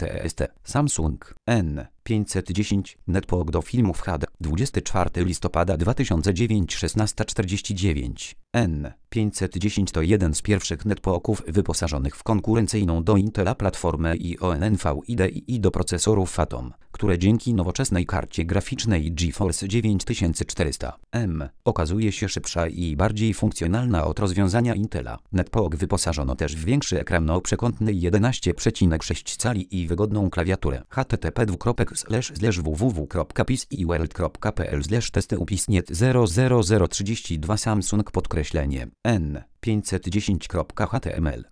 TST. Samsung N510 Netbook do filmów HD 24 listopada 2009 16:49. N510 to jeden z pierwszych netbooków wyposażonych w konkurencyjną do Intela platformę IONNVIDII do procesorów Atom, które dzięki nowoczesnej karcie graficznej GeForce 9400M okazuje się szybsza i bardziej funkcjonalna od rozwiązania Intela. Netbook wyposażono też w większy ekran przekątny 11,6 cali i wygodną klawiaturę. http://www.pisiworld.pl/testy upisniet 00032 Samsung _N510.html